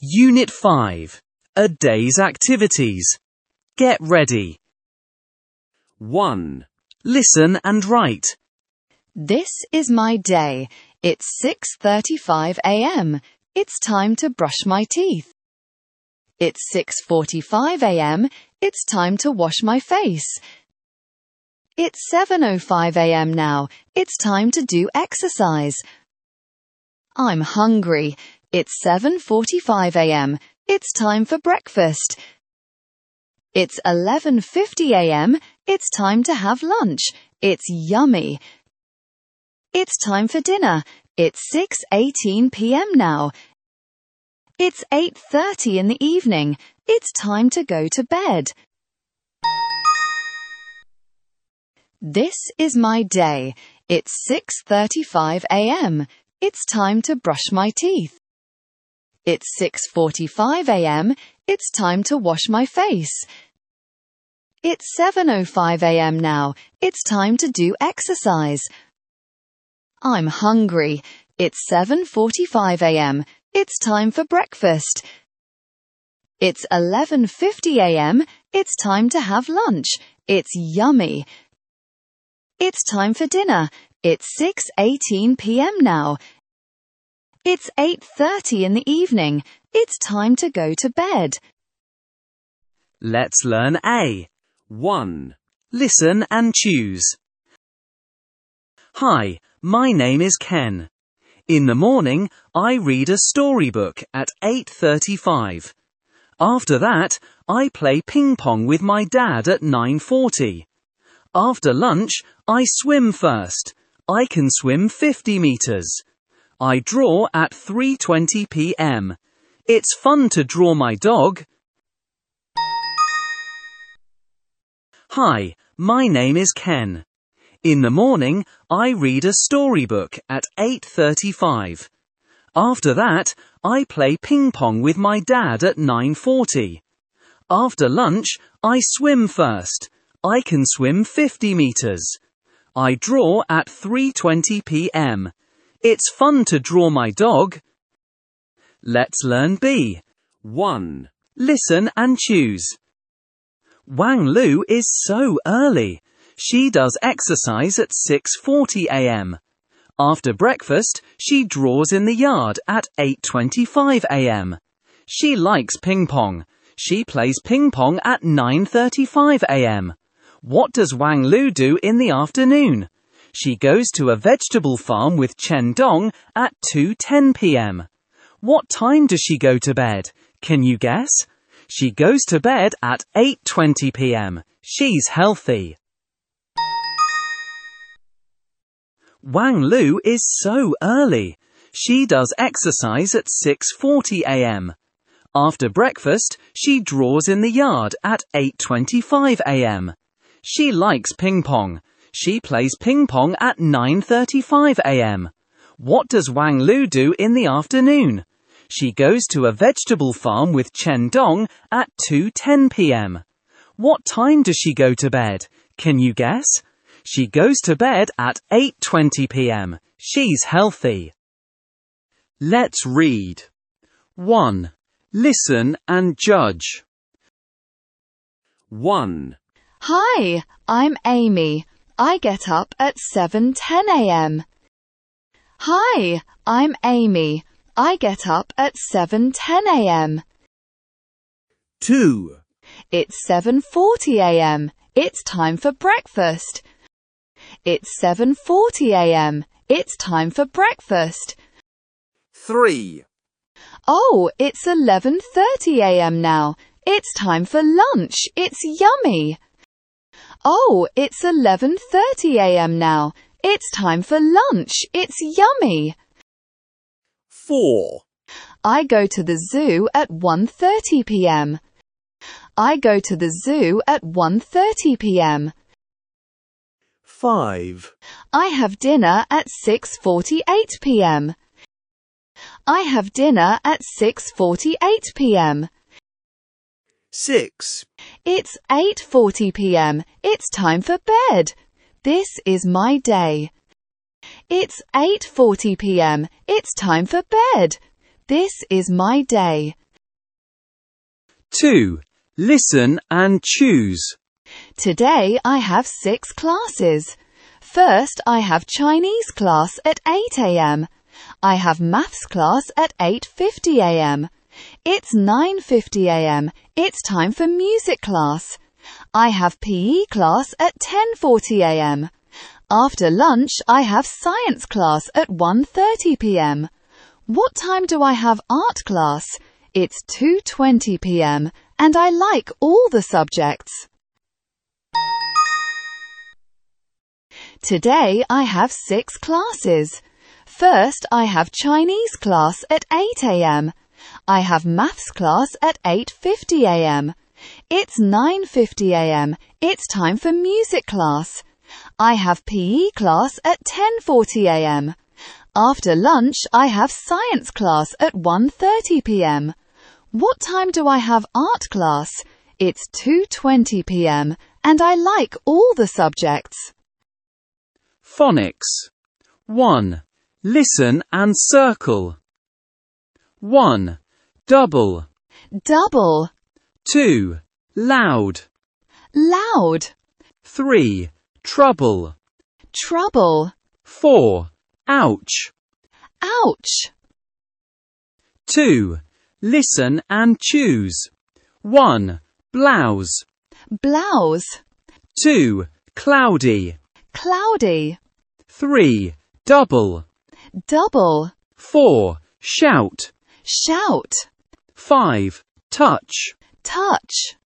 Unit 5. A day's activities. Get ready. 1. Listen and write. This is my day. It's 6:35 a.m. It's time to brush my teeth. It's 6:45 a.m. It's time to wash my face. It's 7:05 a.m. now. It's time to do exercise. I'm hungry. It's 7:45 a.m. It's time for breakfast. It's 11:50 a.m. It's time to have lunch. It's yummy. It's time for dinner. It's 6:18 p.m. now. It's 8:30 in the evening. It's time to go to bed. This is my day. It's 6:35 a.m. It's time to brush my teeth. It's 6:45 a.m. It's time to wash my face. It's 7:05 a.m. now. It's time to do exercise. I'm hungry. It's 7:45 a.m. It's time for breakfast. It's 11:50 a.m. It's time to have lunch. It's yummy. It's time for dinner. It's 6:18 p.m. now. It's 8:30 in the evening. It's time to go to bed. Let's learn A. 1. Listen and choose. Hi, my name is Ken. In the morning, I read a storybook at 8:35. After that, I play ping pong with my dad at 9:40. After lunch, I swim first. I can swim 50 meters. I draw at 3:20 p.m. It's fun to draw my dog. Hi, my name is Ken. In the morning, I read a storybook at 8:35. After that, I play ping pong with my dad at 9:40. After lunch, I swim first. I can swim 50 meters. I draw at 3:20 p.m. It's fun to draw my dog. Let's learn B. 1. Listen and choose. Wang Lu is so early. She does exercise at 6:40 a.m. After breakfast, she draws in the yard at 8:25 a.m. She likes ping pong. She plays ping pong at 9:35 a.m. What does Wang Lu do in the afternoon? She goes to a vegetable farm with Chen Dong at 2:10 p.m. What time does she go to bed? Can you guess? She goes to bed at 8:20 p.m. She's healthy. Wang Lu is so early. She does exercise at 6:40 a.m. After breakfast, she draws in the yard at 8:25 a.m. She likes ping pong. She plays ping pong at 9:35 a.m. What does Wang Lu do in the afternoon? She goes to a vegetable farm with Chen Dong at 2:10 p.m. What time does she go to bed? Can you guess? She goes to bed at 8:20 p.m. She's healthy. Let's read. 1. Listen and judge. 1. Hi, I'm Amy. I get up at 7:10 a.m. Hi, I'm Amy. I get up at 7:10 a.m. 2. It's 7:40 a.m. It's time for breakfast. It's 7:40 a.m. It's time for breakfast. 3. Oh, it's 11:30 a.m. now. It's time for lunch. It's yummy. Oh, it's 11:30 a.m. now. It's time for lunch. It's yummy. 4. I go to the zoo at 1:30 p.m. I go to the zoo at 1:30 p.m. 5. I have dinner at 6:48 p.m. I have dinner at 6:48 p.m. 6. It's 8:40 p.m. It's time for bed. This is my day. It's 8:40 p.m. It's time for bed. This is my day. 2. Listen and choose. Today I have 6 classes. First, I have Chinese class at 8 a.m. I have maths class at 8:50 a.m. It's 9:50 a.m. It's time for music class. I have PE class at 10:40 a.m. After lunch, I have science class at 1:30 p.m. What time do I have art class? It's 2:20 p.m. and I like all the subjects. Today I have 6 classes. First, I have Chinese class at 8 a.m. I have maths class at 8:50 a.m. It's 9:50 a.m. It's time for music class. I have PE class at 10:40 a.m. After lunch, I have science class at 1:30 p.m. What time do I have art class? It's 2:20 p.m. and I like all the subjects. Phonics. 1. Listen and circle. 1. Double. Double. 2. Loud. Loud. 3. Trouble. Trouble. 4. Ouch. Ouch. 2. Listen and choose. 1. Blouse. Blouse. 2. Cloudy. Cloudy. 3. Double. Double. 4. Shout. Shout. 5. Touch. Touch.